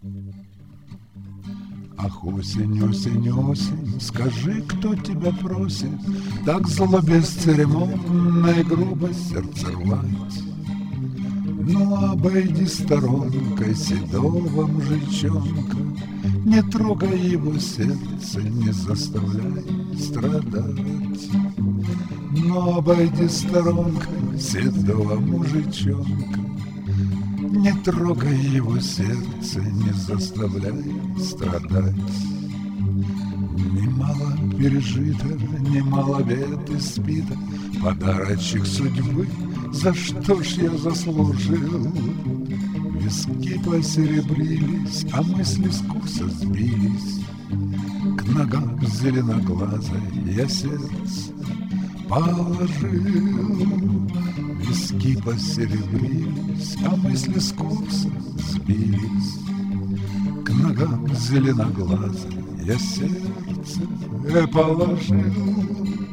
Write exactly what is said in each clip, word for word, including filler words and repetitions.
Ах, осень, осень, осень, скажи, кто тебя просит так зло, бесцеремонно и грубо сердце рвать? Ну, обойди сторонкой седого мужичонка, не трогай его сердце, не заставляй страдать. Но обойди сторонкой седого мужичонка, не трогай его сердце, не заставляй страдать. Немало пережито, немало бед испито, подарочек судьбы, за что ж я заслужил? Виски посеребрились, а мысли с курса сбились. К ногам зеленоглазой я сердце положил. Виски посеребрились, а мысли с курса сбились. К ногам зеленоглазой я сердце положил.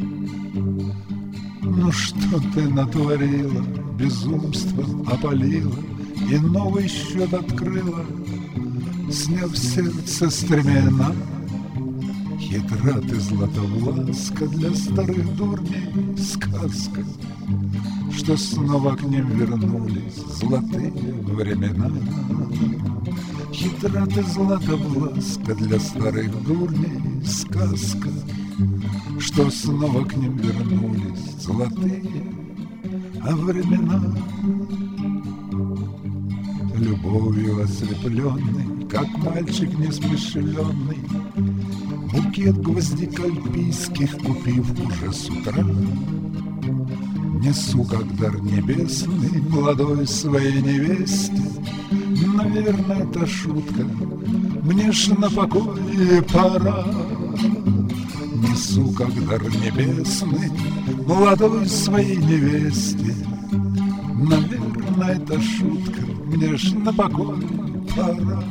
Ну что ты натворила, безумство опалила и новый счет открыла, сняв сердце стремена. Хитра ты, Златовласка, для старых дурней сказка, что снова к ним вернулись золотые времена. Хитра ты, Златовласка, для старых дурней сказка, что снова к ним вернулись золотые времена. Любовью ослепленный, как мальчик несмышленный, букет гвоздик альпийских купив уже с утра, несу как дар небесный молодой своей невесте. Наверное, это шутка, мне ж на покой пора. Несу как дар небесный молодой своей невесте. Наверное, это шутка, мне ж на покой пора.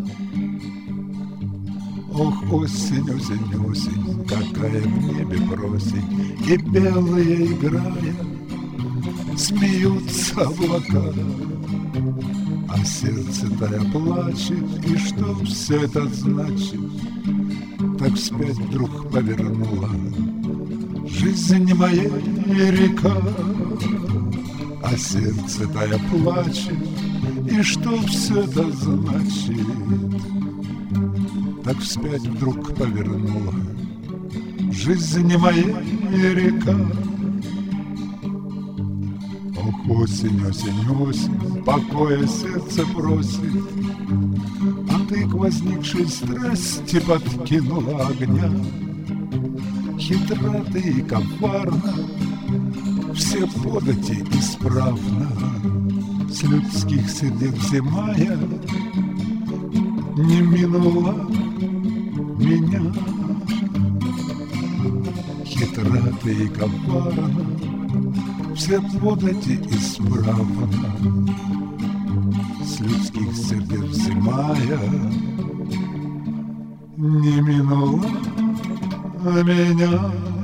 Ох, осень, осень, осень, какая в небе просень, и белые играя смеются облака, а сердце тая плачет, и что все это значит? Так вспять вдруг повернула жизнь моя река, а сердце тая плачет, и что все это значит? Так вспять вдруг повернула жизнь моя река. Ох, осень, осень, осень, покоя сердце просит, а ты к возникшей страсти подкинула огня. Хитра ты и коварна, все подати исправно, с людских сердец зимая не минула меня. Хитра ты и коварна, все подати исправно, с людских сердец зимая не минула меня.